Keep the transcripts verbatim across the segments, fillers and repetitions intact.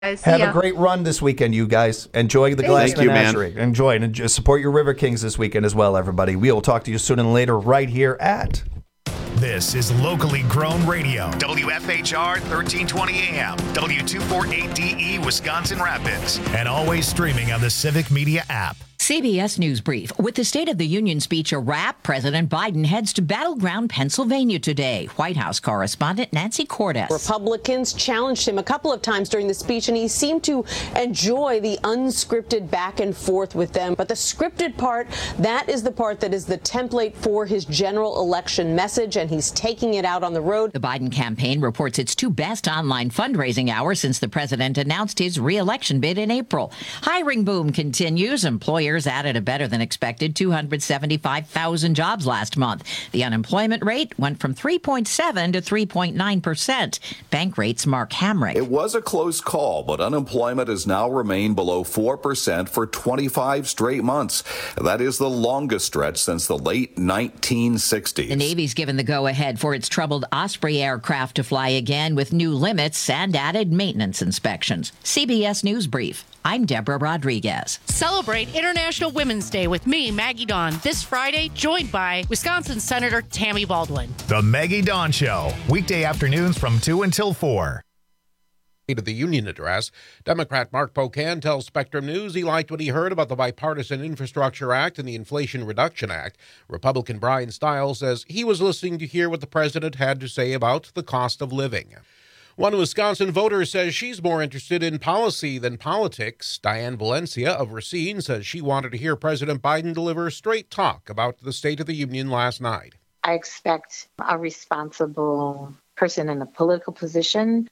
guys. See Have ya. a great run this weekend, you guys. Enjoy the Thank Glass you. Thank you, man. Menagerie. Enjoy and enjoy, support your River Kings this weekend as well, everybody. We will talk to you soon and later right here at... This is locally grown radio. W F H R thirteen twenty A M, W two forty-eight D E, Wisconsin Rapids. And always streaming on the Civic Media app. C B S News Brief. With the State of the Union speech a wrap, President Biden heads to battleground Pennsylvania today. White House correspondent Nancy Cordes. Republicans challenged him a couple of times during the speech, and he seemed to enjoy the unscripted back and forth with them. But the scripted part, that is the part that is the template for his general election message, and he's taking it out on the road. The Biden campaign reports its two best online fundraising hours since the president announced his re-election bid in April. Hiring boom continues. Employers added a better than expected two hundred seventy-five thousand jobs last month. The unemployment rate went from three point seven to three point nine percent. Bank rates Mark Hamrick. It was a close call, but unemployment has now remained below four percent for twenty-five straight months. That is the longest stretch since the late nineteen sixties. The Navy's given the go-ahead for its troubled Osprey aircraft to fly again with new limits and added maintenance inspections. C B S News Brief. I'm Deborah Rodriguez. Celebrate International Women's Day with me, Maggie Dawn, this Friday, joined by Wisconsin Senator Tammy Baldwin. The Maggie Dawn Show, weekday afternoons from two until four. State of the Union address, Democrat Mark Pocan tells Spectrum News he liked what he heard about the Bipartisan Infrastructure Act and the Inflation Reduction Act. Republican Brian Stiles says he was listening to hear what the president had to say about the cost of living. One Wisconsin voter says she's more interested in policy than politics. Diane Valencia of Racine says she wanted to hear President Biden deliver straight talk about the State of the Union last night. I expect a responsible person in a political position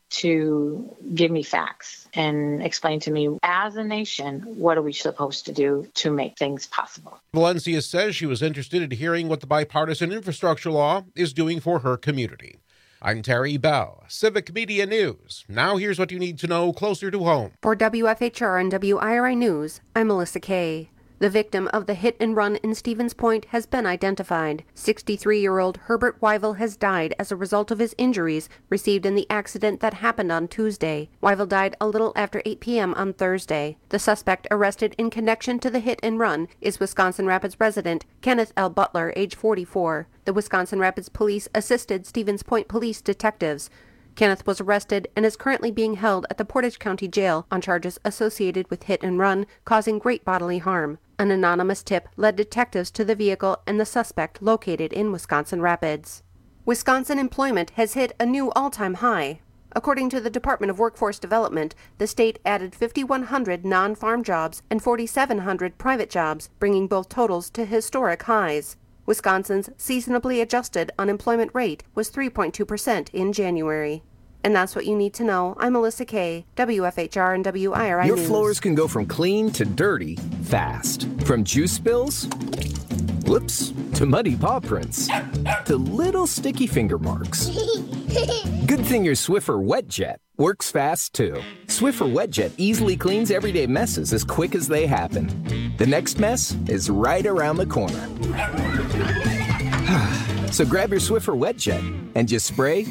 to give me facts and explain to me, as a nation, what are we supposed to do to make things possible. Valencia says she was interested in hearing what the bipartisan infrastructure law is doing for her community. I'm Terry Bell, Civic Media News. Now here's what you need to know closer to home. For W F H R and W I R I News, I'm Melissa Kay. The victim of the hit and run in Stevens Point has been identified. sixty-three-year-old Herbert Wyville has died as a result of his injuries received in the accident that happened on Tuesday. Wyville died a little after eight p.m. on Thursday. The suspect arrested in connection to the hit and run is Wisconsin Rapids resident Kenneth L. Butler, age forty-four. The Wisconsin Rapids Police assisted Stevens Point police detectives. Kenneth was arrested and is currently being held at the Portage County Jail on charges associated with hit and run causing great bodily harm. An anonymous tip led detectives to the vehicle and the suspect located in Wisconsin Rapids. Wisconsin employment has hit a new all-time high. According to the Department of Workforce Development, the state added five thousand one hundred non-farm jobs and four thousand seven hundred private jobs, bringing both totals to historic highs. Wisconsin's seasonably adjusted unemployment rate was three point two percent in January. And that's what you need to know. I'm Melissa Kay, W F H R and W I R I Your News. floors can go from clean to dirty fast. From juice spills, whoops, to muddy paw prints, to little sticky finger marks. Good thing your Swiffer WetJet works fast, too. Swiffer WetJet easily cleans everyday messes as quick as they happen. The next mess is right around the corner. So grab your Swiffer WetJet and just spray,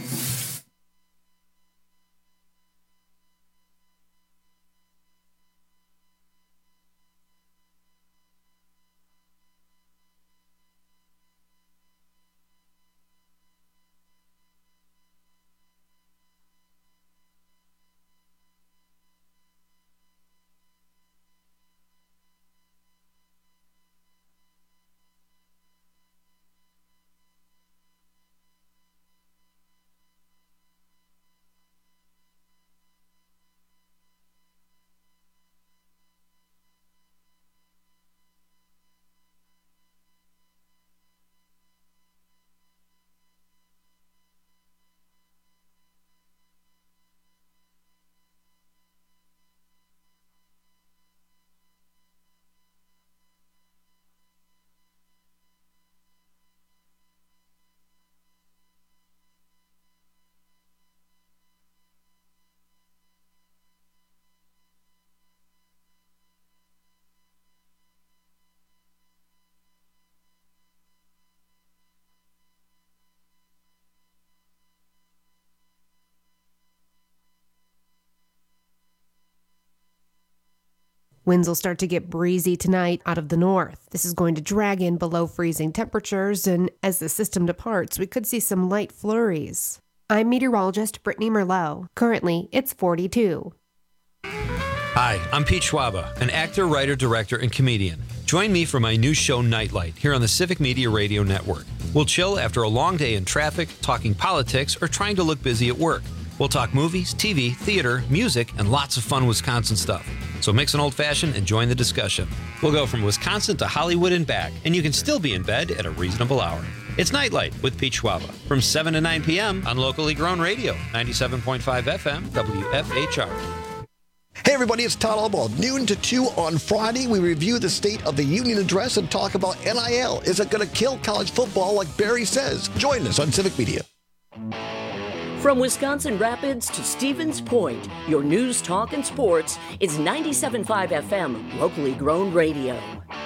Winds will start to get breezy tonight out of the north. This is going to drag in below freezing temperatures, and as the system departs, we could see some light flurries. I'm meteorologist Brittany Merlot. Currently, it's forty-two. Hi, I'm Pete Schwaba, an actor, writer, director, and comedian. Join me for my new show, Nightlight, here on the Civic Media Radio Network. We'll chill after a long day in traffic, talking politics, or trying to look busy at work. We'll talk movies, T V, theater, music, and lots of fun Wisconsin stuff. So mix an old-fashioned and join the discussion. We'll go from Wisconsin to Hollywood and back, and you can still be in bed at a reasonable hour. It's Nightlight with Pete Schwaba from seven to nine p.m. on locally grown radio, ninety-seven point five F M, W F H R. Hey everybody, it's Todd Albaugh. Noon to two on Friday, we review the State of the Union address and talk about N I L. Is it going to kill college football like Barry says? Join us on Civic Media. From Wisconsin Rapids to Stevens Point, your news, talk, and sports is ninety-seven point five F M, locally grown radio.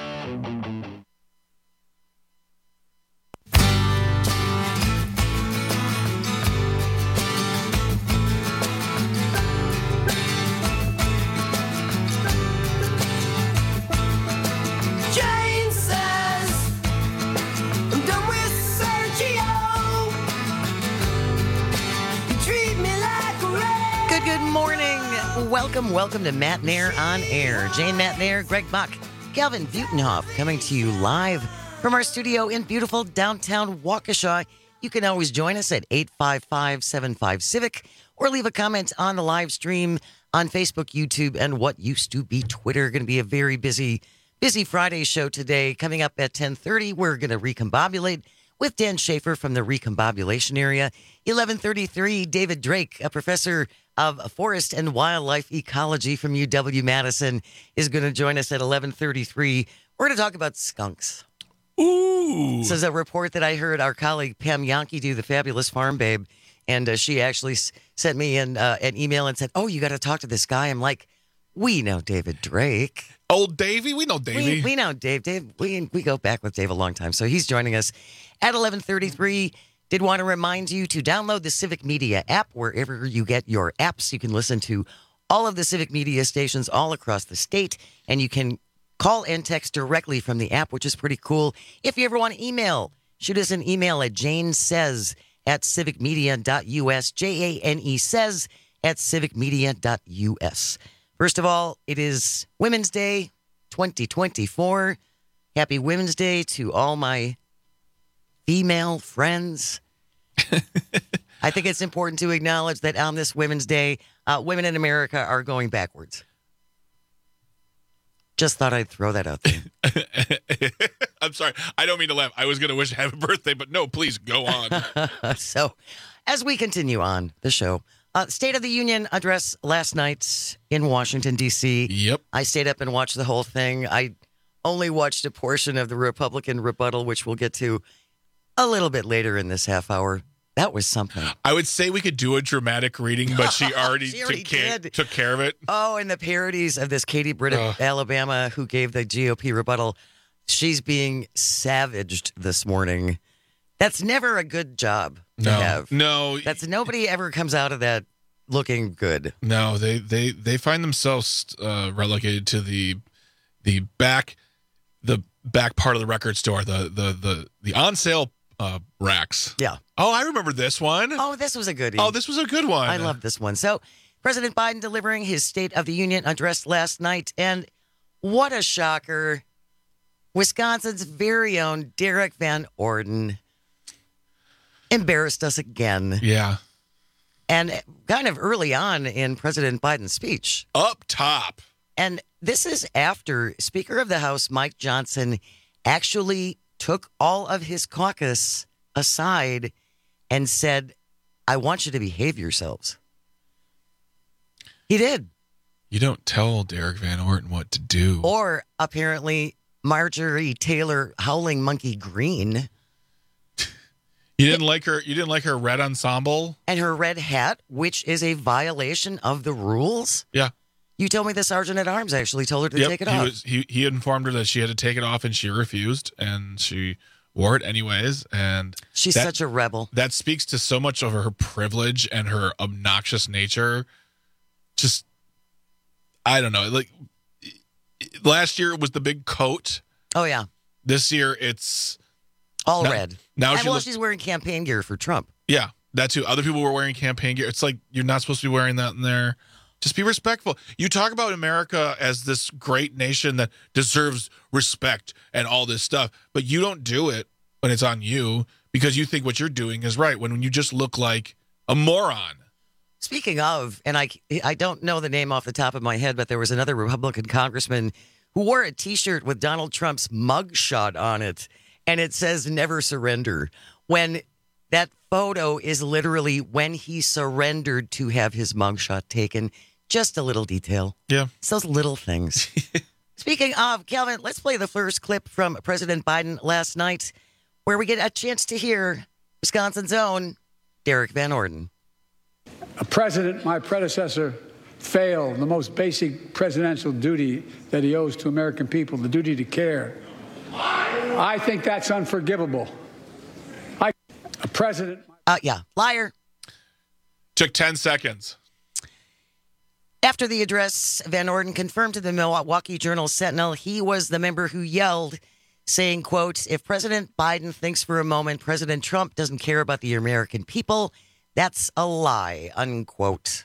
Welcome, welcome to Matt Nair on Air. Jane Matt Nair, Greg Bach, Calvin Butenhoff coming to you live from our studio in beautiful downtown Waukesha. You can always join us at eight five five, seven five, Civic or leave a comment on the live stream on Facebook, YouTube, and what used to be Twitter. Going to be a very busy, busy Friday show today. Coming up at ten thirty, we're going to recombobulate with Dan Schaefer from the recombobulation area. eleven thirty-three, David Drake, a professor of forest and wildlife ecology from U W-Madison, is going to join us at eleven thirty-three. We're going to talk about skunks. Ooh. This is a report that I heard our colleague Pam Yankee do, the fabulous farm babe, and uh, she actually s- sent me an, uh, an email and said, oh, you got to talk to this guy. I'm like, we know David Drake. Old Davey? We know Davey. We, we know Dave. Dave. We, we go back with Dave a long time, so he's joining us at eleven thirty-three. Did want to remind you to download the Civic Media app wherever you get your apps. You can listen to all of the Civic Media stations all across the state, and you can call and text directly from the app, which is pretty cool. If you ever want to email, shoot us an email at janesays at civicmedia.us, J A N E says at civicmedia.us. First of all, it is Women's Day twenty twenty-four. Happy Women's Day to all my female friends. I think it's important to acknowledge that on this Women's Day, uh, women in America are going backwards. Just thought I'd throw that out there. I'm sorry. I don't mean to laugh. I was going to wish happy birthday, but no, please go on. So, as we continue on the show, uh, State of the Union address last night in Washington, D C. Yep. I stayed up and watched the whole thing. I only watched a portion of the Republican rebuttal, which we'll get to a little bit later in this half hour. That was something. I would say we could do a dramatic reading, but she already, She already took, care, did. took care of it. Oh, and the parodies of this Katie Britt of Ugh. Alabama, who gave the G O P rebuttal. She's being savaged this morning. That's never a good job to No. have. No. That's nobody ever comes out of that looking good. No, they they they find themselves uh, relegated to the the back the back part of the record store, the the the the on sale uh, racks. Yeah. Oh, I remember this one. Oh, this was a goodie. Oh, this was a good one. I love this one. So, President Biden delivering his State of the Union address last night, and what a shocker. Wisconsin's very own Derek Van Orden embarrassed us again. Yeah. And kind of early on in President Biden's speech. Up top. And this is after Speaker of the House Mike Johnson actually took all of his caucus aside and said, I want you to behave yourselves. He did. You don't tell Derek Van Orton what to do. Or apparently Marjorie Taylor Howling Monkey Green. You didn't like her you didn't like her red ensemble? And her red hat, which is a violation of the rules. Yeah. You told me the sergeant at arms actually told her to Yep, take it he off. Was, he he informed her that she had to take it off, and she refused, and she wore it anyways. And she's that, such a rebel. That speaks to so much of her privilege and her obnoxious nature. Just, I don't know. Like, last year it was the big coat. Oh, yeah. This year it's all now, red. Now and she well, looks, she's wearing campaign gear for Trump. Yeah, that too. Other people were wearing campaign gear. It's like you're not supposed to be wearing that in there. Just be respectful. You talk about America as this great nation that deserves respect and all this stuff, but you don't do it when it's on you because you think what you're doing is right when you just look like a moron. Speaking of, and I, I don't know the name off the top of my head, but there was another Republican congressman who wore a T-shirt with Donald Trump's mugshot on it, and it says never surrender, when that photo is literally when he surrendered to have his mugshot taken. Just a little detail. Yeah. It's those little things. Speaking of, Calvin, let's play the first clip from President Biden last night, where we get a chance to hear Wisconsin's own Derek Van Orden. A president, my predecessor, failed the most basic presidential duty that he owes to American people, the duty to care. I think that's unforgivable. I, a president... Uh, yeah, liar. Took ten seconds. After the address, Van Orden confirmed to the Milwaukee Journal Sentinel he was the member who yelled, saying, quote, if President Biden thinks for a moment President Trump doesn't care about the American people, that's a lie, unquote.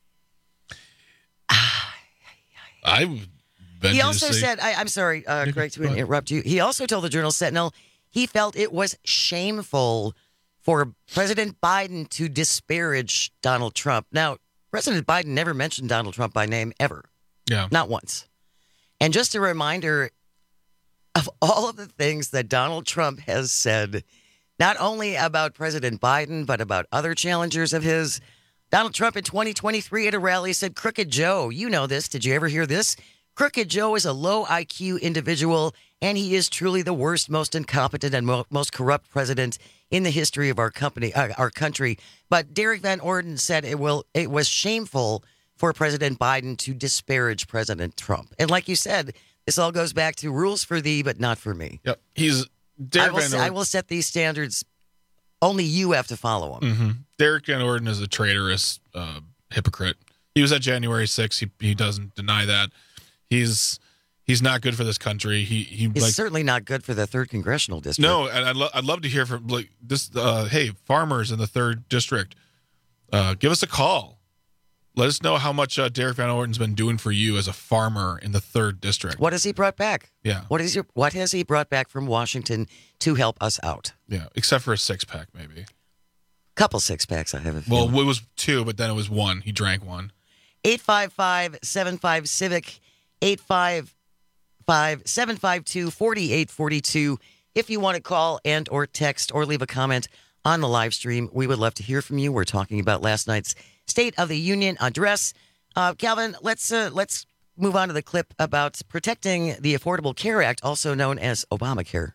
I He also said, I, I'm sorry, uh, Greg, to interrupt you. He also told the Journal Sentinel he felt it was shameful for President Biden to disparage Donald Trump. Now, President Biden never mentioned Donald Trump by name ever. Yeah. Not once. And just a reminder of all of the things that Donald Trump has said, not only about President Biden, but about other challengers of his. Donald Trump in twenty twenty-three at a rally said, Crooked Joe, you know this. Did you ever hear this? Crooked Joe is a low I Q individual, and he is truly the worst, most incompetent, and mo- most corrupt president in the history of our company, uh, our country. But Derek Van Orden said it will. It was shameful for President Biden to disparage President Trump. And like you said, this all goes back to rules for thee, but not for me. Yep, he's I Derek will, Van Orden. I will set these standards. Only you have to follow them. Mm-hmm. Derek Van Orden is a traitorous uh, hypocrite. He was at January sixth. He he doesn't deny that. He's he's not good for this country. He he He's like, certainly not good for the third congressional district. No, and I'd, lo- I'd love to hear from like this. Uh, hey, farmers in the third district, uh, give us a call. Let us know how much uh, Derek Van Orden's been doing for you as a farmer in the third district. What has he brought back? Yeah. What is your, What has he brought back from Washington to help us out? Yeah, except for a six pack, maybe. Couple six packs, I have a Well, feeling. it was two, but then it was one. He drank one. eight five five, seven five, civic, eight five five, seven five two, four eight four two. If you want to call and or text or leave a comment on the live stream, we would love to hear from you. We're talking about last night's State of the Union address. Uh, Calvin, let's uh, let's move on to the clip about protecting the Affordable Care Act, also known as Obamacare.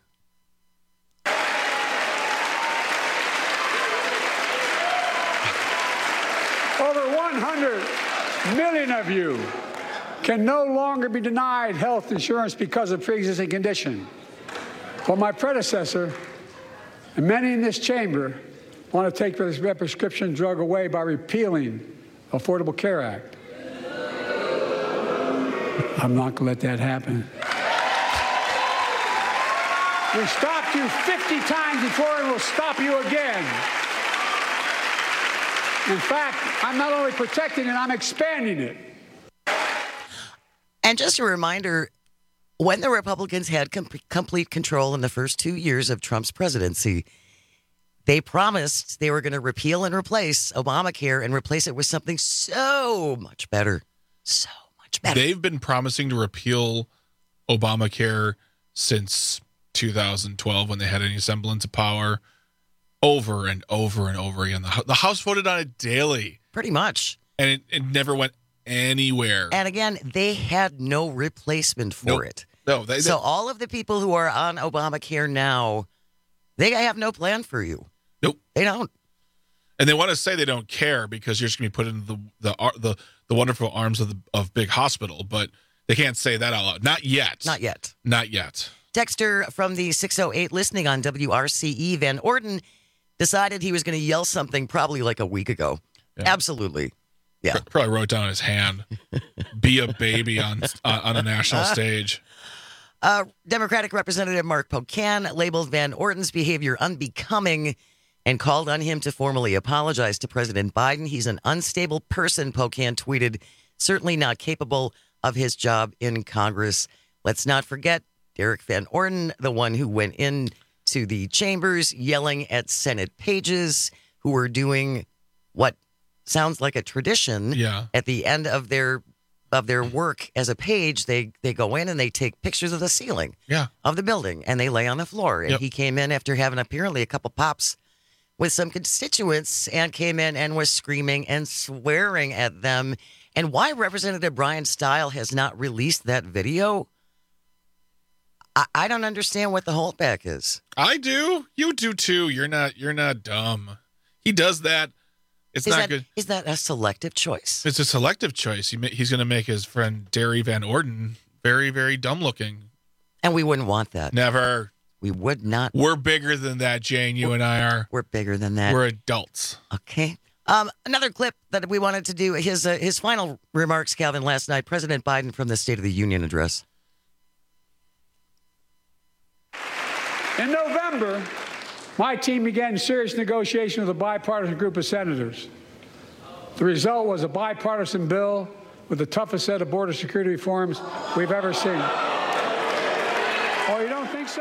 Over one hundred million of you can no longer be denied health insurance because of pre-existing condition. Well, my predecessor and many in this chamber want to take this prescription drug away by repealing the Affordable Care Act. I'm not going to let that happen. We stopped you fifty times before and we'll stop you again. In fact, I'm not only protecting it, I'm expanding it. And just a reminder, when the Republicans had com- complete control in the first two years of Trump's presidency, they promised they were going to repeal and replace Obamacare and replace it with something so much better. So much better. They've been promising to repeal Obamacare since two thousand twelve when they had any semblance of power, over and over and over again. The, the House voted on it daily. Pretty much. And it, it never went anywhere. And again, they had no replacement for Nope. it. No, they, so they, all of the people who are on Obamacare now, they have no plan for you. Nope. They don't. And they want to say they don't care because you're just going to be put into the the the, the wonderful arms of the of big hospital, but they can't say that out loud. Not yet. Not yet. Not yet. Dexter from the six oh eight listening on W R C E, Van Orden, decided he was going to yell something probably like a week ago. Yeah. Absolutely. Yeah. Probably wrote down his hand. Be a baby on uh, on a national stage. Uh, Democratic Representative Mark Pocan labeled Van Orden's behavior unbecoming and called on him to formally apologize to President Biden. He's an unstable person, Pocan tweeted, certainly not capable of his job in Congress. Let's not forget Derek Van Orden, the one who went in to the chambers yelling at Senate pages who were doing what sounds like a tradition. Yeah. At the end of their of their work as a page, they they go in and they take pictures of the ceiling yeah. of the building and they lay on the floor. And Yep. he came in after having apparently a couple pops with some constituents and came in and was screaming and swearing at them. And why Representative Brian Stile has not released that video, I, I don't understand what the holdback is. I do. You do too. You're not. You're not dumb. He does that. It's is not that, good. Is that a selective choice? It's a selective choice. He, ma- he's going to make his friend Derry Van Orden very, very dumb looking. And we wouldn't want that. Never. We would not. We're bigger than that, Jane. You and I are. We're bigger than that. We're adults. Okay. Um, another clip that we wanted to do, his uh, his final remarks, Calvin, last night, President Biden from the State of the Union address. In November, my team began serious negotiation with a bipartisan group of senators. The result was a bipartisan bill with the toughest set of border security reforms we've ever seen. Oh, you don't think so?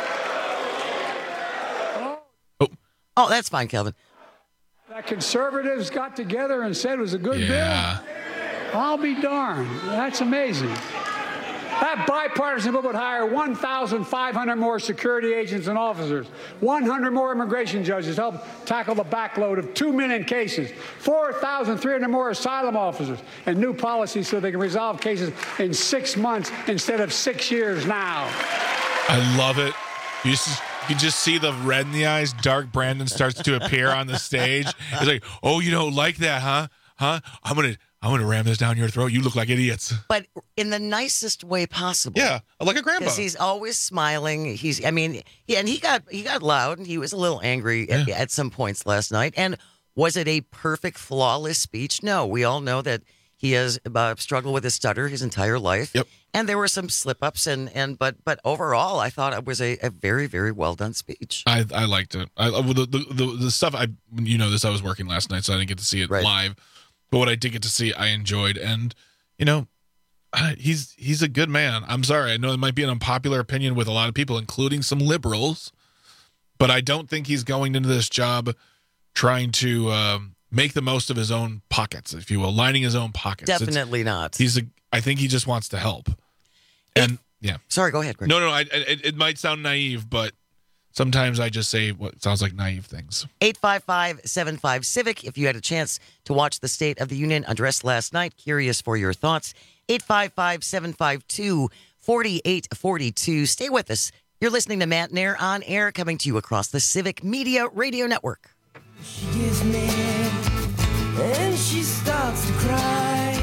Oh, oh that's fine, Calvin. That conservatives got together and said it was a good Yeah. bill. I'll be darned. That's amazing. That bipartisan bill would hire one thousand five hundred more security agents and officers, one hundred more immigration judges to help tackle the backload of two million cases, four thousand three hundred more asylum officers, and new policies so they can resolve cases in six months instead of six years now. I love it. You just, you just see the red in the eyes. Dark Brandon starts to appear on the stage. It's like, oh, you don't like that, huh? Huh? I'm gonna, I'm gonna ram this down your throat. You look like idiots. But in the nicest way possible. Yeah, like a grandpa. Because he's always smiling. He's, I mean, yeah, and he got he got loud and he was a little angry at, at some points last night. And was it a perfect, flawless speech? No. We all know that he has uh, struggled with a stutter his entire life. Yep. And there were some slip-ups, and, and but but overall, I thought it was a, a very, very well-done speech. I I liked it. I the, the the the stuff I you know this I was working last night, so I didn't get to see it Right. live. But what I did get to see, I enjoyed, and you know, I- he's he's a good man. I'm sorry, I know it might be an unpopular opinion with a lot of people, including some liberals, but I don't think he's going into this job trying to um, make the most of his own pockets, if you will, lining his own pockets. It's- Definitely not. He's a. I think he just wants to help. And yeah. Sorry, go ahead, Greg. No, no, I, it, it might sound naive, but sometimes I just say what sounds like naive things. eight five five, seven five, CIVIC. If you had a chance to watch the State of the Union address last night, curious for your thoughts. eight five five, seven five two, four eight four two. Stay with us. You're listening to Matt Nair on air, coming to you across the Civic Media Radio Network. She gets mad and she starts to cry.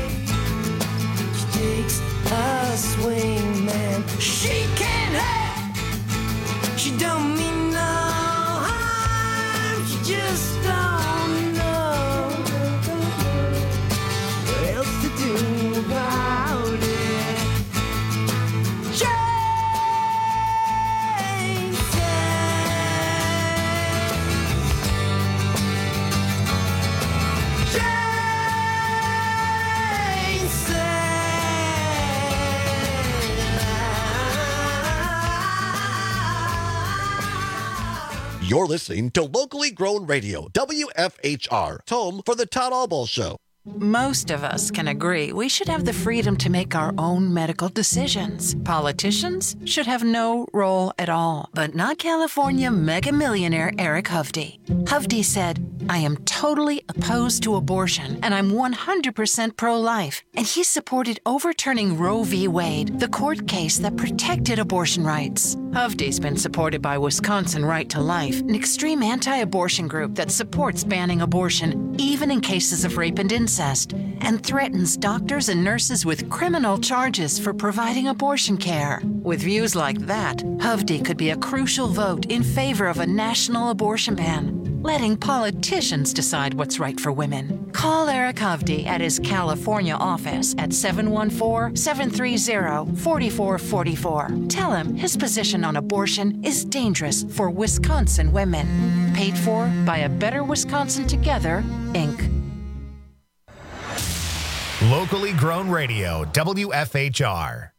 She takes a swing, man. She can't have. She don't mean no harm. She just don't know what else to do about it. Jane You're listening to locally grown radio, W F H R, home for the Todd Albaugh Show. Most of us can agree we should have the freedom to make our own medical decisions. Politicians should have no role at all, but not California mega millionaire Eric Hovde. Hovde said, I am totally opposed to abortion and I'm one hundred percent pro-life. And he supported overturning Roe v. Wade, the court case that protected abortion rights. Hovde's been supported by Wisconsin Right to Life, an extreme anti-abortion group that supports banning abortion, even in cases of rape and incest, and threatens doctors and nurses with criminal charges for providing abortion care. With views like that, Hovde could be a crucial vote in favor of a national abortion ban. letting politicians decide what's right for women. Call Eric Hovde at his California office at seven one four, seven three zero, four four four four. Tell him his position on abortion is dangerous for Wisconsin women. Paid for by A Better Wisconsin Together, Incorporated. Locally grown radio, W F H R.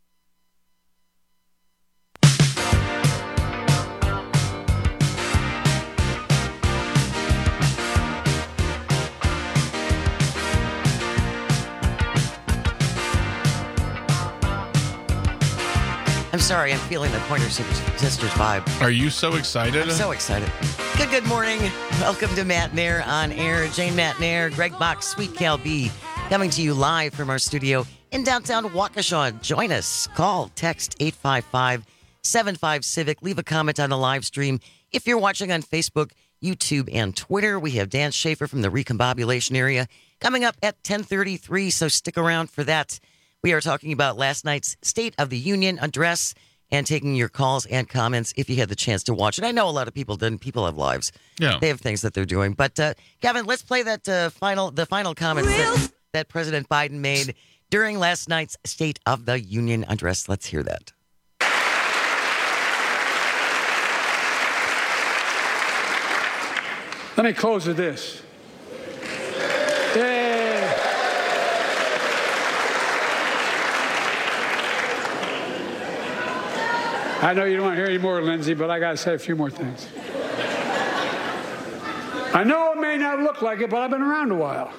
I'm sorry, I'm feeling the Pointer Sisters vibe. Are you so excited? I'm so excited. Good, good morning. Welcome to Matt Nair on air. Jane Matt Nair, Greg Box, Sweet Cal B, coming to you live from our studio in downtown Waukesha. Join us. Call, text eight five five, seven five, Civic. Leave a comment on the live stream. If you're watching on Facebook, YouTube, and Twitter, we have Dan Schaefer from the Recombobulation area coming up at ten thirty-three, so stick around for that. We are talking about last night's State of the Union address and taking your calls and comments if you had the chance to watch it. I know a lot of people didn't. People have lives. Yeah. They have things that they're doing. But, uh, Kevin, let's play that uh, final, the final comments that, that President Biden made during last night's State of the Union address. Let's hear that. Let me close with this. Yay. I know you don't want to hear any more, Lindsay, but I got to say a few more things. I know it may not look like it, but I've been around a while.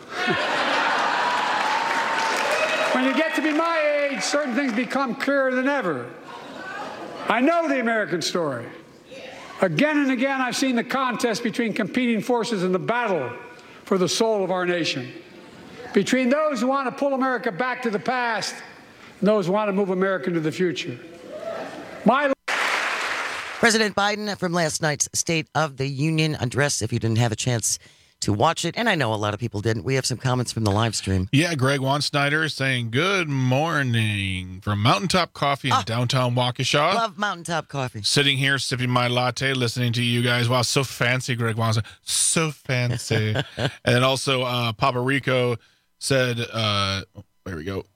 When you get to be my age, certain things become clearer than ever. I know the American story. Again and again, I've seen the contest between competing forces in the battle for the soul of our nation. Between those who want to pull America back to the past and those who want to move America into the future. My President Biden from last night's State of the Union address, if you didn't have a chance to watch it, and I know a lot of people didn't. We have some comments from the live stream. Yeah, Greg Wansnyder is saying, good morning from Mountaintop Coffee in oh, downtown Waukesha. Love Mountaintop Coffee. Sitting here, sipping my latte, listening to you guys. Wow, so fancy, Greg Wansnyder. So fancy. And then also, uh, Papa Rico said, uh, there we go.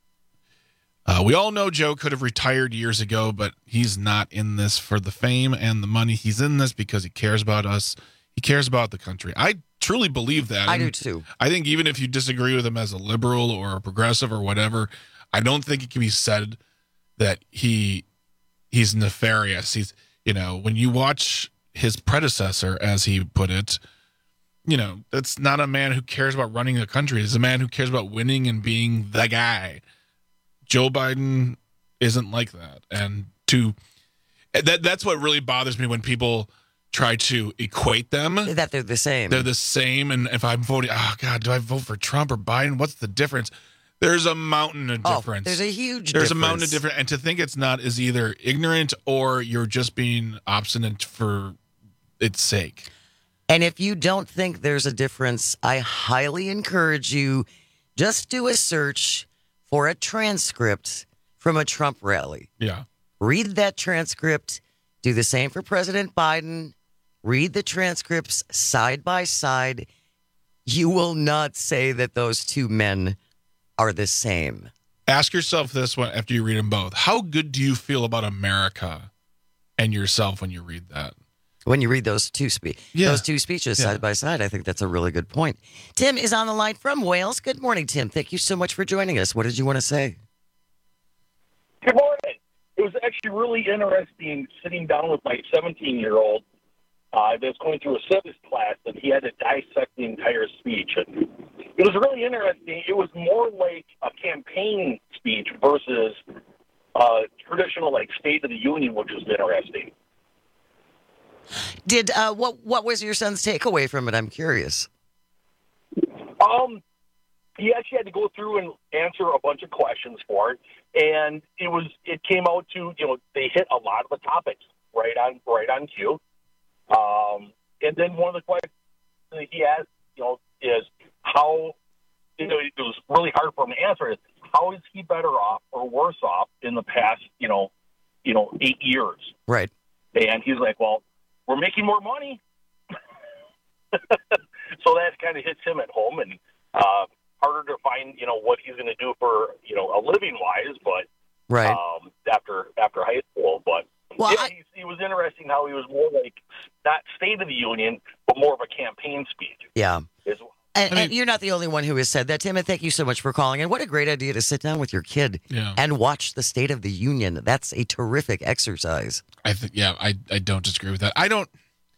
Uh, we all know Joe could have retired years ago, but he's not in this for the fame and the money. He's in this because he cares about us. He cares about the country. I truly believe that. I and do too. I think even if you disagree with him as a liberal or a progressive or whatever, I don't think it can be said that he he's nefarious. He's, you know, when you watch his predecessor, as he put it, you know, that's not a man who cares about running a country. It's a man who cares about winning and being the guy. Joe Biden isn't like that. And to that that's what really bothers me when people try to equate them. That they're the same. They're the same. And if I'm voting, oh, God, do I vote for Trump or Biden? What's the difference? There's a mountain of difference. Oh, there's a huge There's difference. a mountain of difference. And to think it's not is either ignorant or you're just being obstinate for its sake. And if you don't think there's a difference, I highly encourage you, just do a search for a transcript from a Trump rally. Yeah. Read that transcript. Do the same for President Biden. Read the transcripts side by side. You will not say that those two men are the same. Ask yourself this one after you read them both. How good do you feel about America and yourself when you read that? When you read those two spe- yeah. those two speeches yeah. side by side, I think that's a really good point. Tim is on the line from Wales. Good morning, Tim. Thank you so much for joining us. What did you want to say? Good morning. It was actually really interesting sitting down with my seventeen-year-old uh, that's going through a civics class, and he had to dissect the entire speech. And it was really interesting. It was more like a campaign speech versus uh, traditional, like, State of the Union, which was interesting. Did uh, what? What was your son's takeaway from it? I'm curious. Um, he actually had to go through and answer a bunch of questions for it, and it was it came out to you know they hit a lot of the topics right on right on cue. Um, and then one of the questions that he asked, you know, is how you know it was really hard for him to answer. Is how is he better off or worse off in the past you know you know eight years? Right. And he's like, well, we're making more money. So that kind of hits him at home, and uh, harder to find, you know, what he's going to do for, you know, a living wise, but right um, after after high school. But well, yeah, I, he, he was interesting how he was more like not State of the Union, but more of a campaign speech. Yeah. Is, And, and you're not the only one who has said that, Tim, and thank you so much for calling. And what a great idea to sit down with your kid Yeah. and watch the State of the Union. That's a terrific exercise. I think, yeah, I, I don't disagree with that. I don't,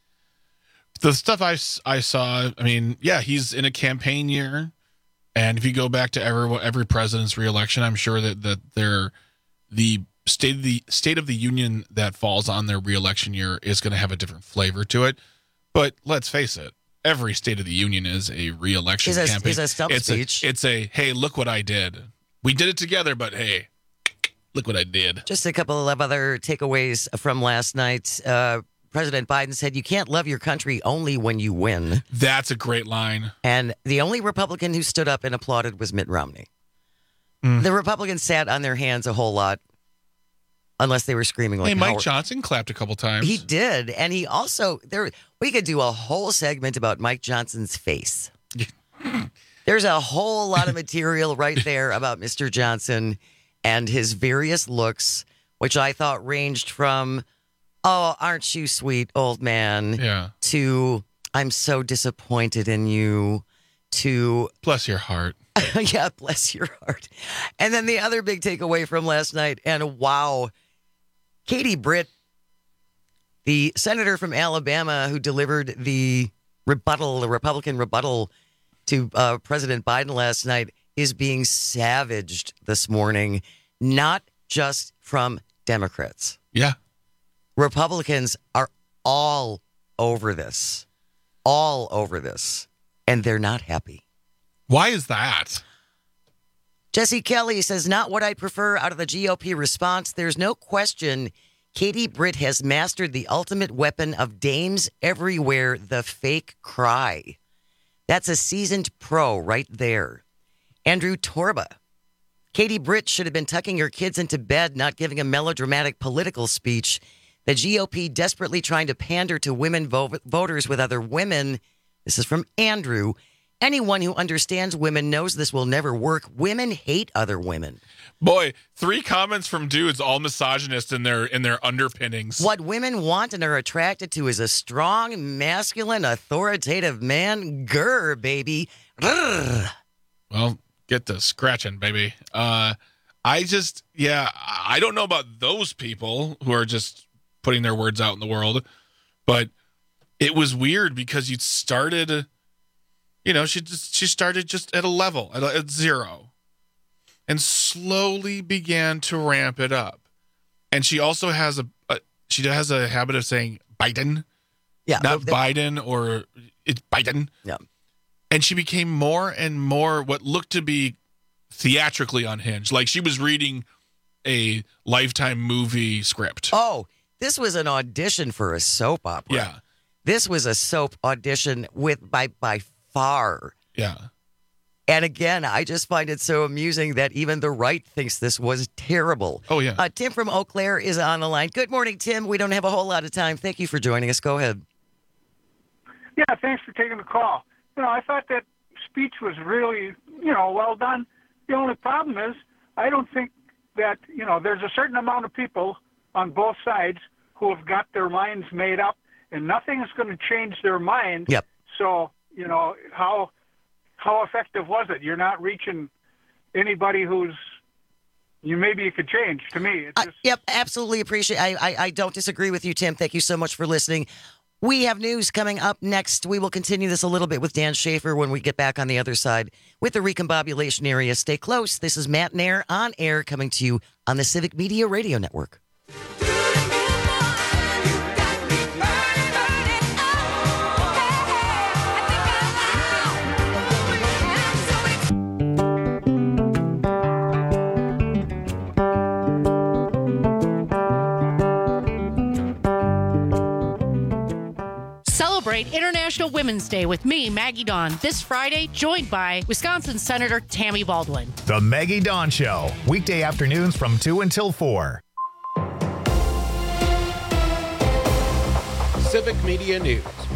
the stuff I, s- I saw, I mean, yeah, he's in a campaign year. And if you go back to every, every president's reelection, I'm sure that, that they're, the state of the State of the Union that falls on their reelection year is going to have a different flavor to it. But let's face it. Every State of the Union is a re-election Is a- campaign. is a stump it's speech. A, it's a, hey, look what I did. We did it together, but hey, look what I did. Just a couple of other takeaways from last night. Uh, President Biden said, you can't love your country only when you win. That's a great line. And the only Republican who stood up and applauded was Mitt Romney. Mm. The Republicans sat on their hands a whole lot, unless they were screaming like Hey, Mike Howard. Johnson clapped a couple times. He did, and he also there. We could do a whole segment about Mike Johnson's face. There's a whole lot of material right there about Mister Johnson and his various looks, which I thought ranged from "Oh, aren't you sweet, old man?" Yeah. to "I'm so disappointed in you," to bless your heart. Yeah, bless your heart. And then the other big takeaway from last night, and wow, Katie Britt, the senator from Alabama who delivered the rebuttal, the Republican rebuttal to uh, President Biden last night, is being savaged this morning, not just from Democrats. Yeah. Republicans are all over this, all over this, and they're not happy. Why is that? Jesse Kelly says, not what I prefer out of the G O P response. There's no question Katie Britt has mastered the ultimate weapon of dames everywhere, the fake cry. That's a seasoned pro right there. Andrew Torba. Katie Britt should have been tucking her kids into bed, not giving a melodramatic political speech. The G O P desperately trying to pander to women vo- voters with other women. This is from Andrew. Anyone who understands women knows this will never work. Women hate other women. Boy, three comments from dudes, all misogynist in their in their underpinnings. What women want and are attracted to is a strong, masculine, authoritative man. Grr, baby. Grr. Well, get the scratching, baby. Uh, I just, yeah, I don't know about those people who are just putting their words out in the world, but it was weird because you started, you know, she just she started just at a level, at, a, at zero, and slowly began to ramp it up. And she also has a, a she has a habit of saying Biden, yeah, not Biden, or it's Biden. Yeah. And she became more and more what looked to be theatrically unhinged. Like she was reading a Lifetime movie script. Oh, this was an audition for a soap opera. Yeah. This was a soap audition with by by far. Yeah. And again, I just find it so amusing that even the right thinks this was terrible. Oh, yeah. Uh, Tim from Eau Claire is on the line. Good morning, Tim. We don't have a whole lot of time. Thank you for joining us. Go ahead. Yeah, thanks for taking the call. You know, I thought that speech was really, you know, well done. The only problem is I don't think that, you know, there's a certain amount of people on both sides who have got their minds made up, and nothing is going to change their mind. Yep. So, you know, how how effective was it? You're not reaching anybody who's you maybe you could change. To me, it's Uh, just yep, absolutely appreciate. I, I I don't disagree with you, Tim. Thank you so much for listening. We have news coming up next. We will continue this a little bit with Dan Schaefer when we get back on the other side with the recombobulation area. Stay close. This is Matt Nair on air coming to you on the Civic Media Radio Network. Celebrate International Women's Day with me, Maggie Dawn, this Friday, joined by Wisconsin Senator Tammy Baldwin. The Maggie Dawn Show, weekday afternoons from two until four. Civic Media News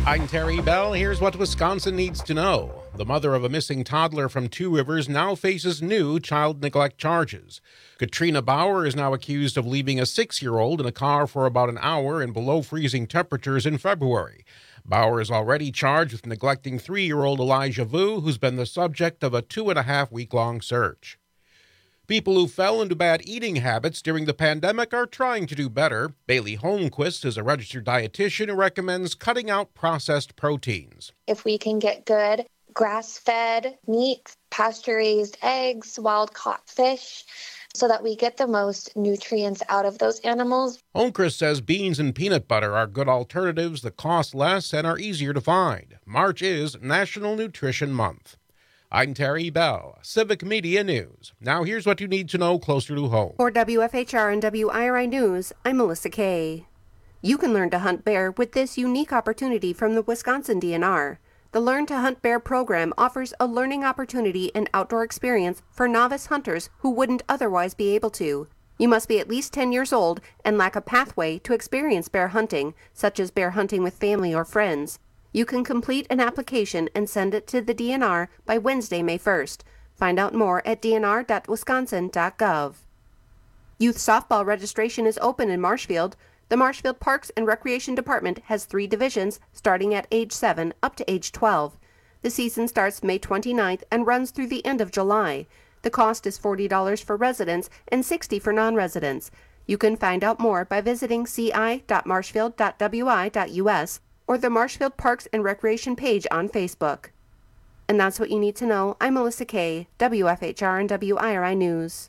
I'm Terry Bell. Here's what Wisconsin needs to know. The mother of a missing toddler from Two Rivers now faces new child neglect charges. Katrina Bauer is now accused of leaving a six-year-old in a car for about an hour in below-freezing temperatures in February. Bauer is already charged with neglecting three-year-old Elijah Vu, who's been the subject of a two-and-a-half-week-long search. People who fell into bad eating habits during the pandemic are trying to do better. Bailey Holmquist is a registered dietitian who recommends cutting out processed proteins. If we can get good grass-fed meat, pasture-raised eggs, wild-caught fish, so that we get the most nutrients out of those animals. Holmquist says beans and peanut butter are good alternatives that cost less and are easier to find. March is National Nutrition Month. I'm Terry Bell, Civic Media News. Now here's what you need to know closer to home. For W F H R and W I R I News, I'm Melissa Kay. You can learn to hunt bear with this unique opportunity from the Wisconsin D N R. The Learn to Hunt Bear program offers a learning opportunity and outdoor experience for novice hunters who wouldn't otherwise be able to. You must be at least ten years old and lack a pathway to experience bear hunting, such as bear hunting with family or friends. You can complete an application and send it to the D N R by Wednesday, May first. Find out more at d n r dot wisconsin dot gov. Youth softball registration is open in Marshfield. The Marshfield Parks and Recreation Department has three divisions starting at age seven up to age twelve. The season starts May twenty-ninth and runs through the end of July. The cost is forty dollars for residents and sixty dollars for non-residents. You can find out more by visiting c i dot marshfield dot w i dot u s or the Marshfield Parks and Recreation page on Facebook. And that's what you need to know. I'm Melissa Kay, W F H R and W I R I News.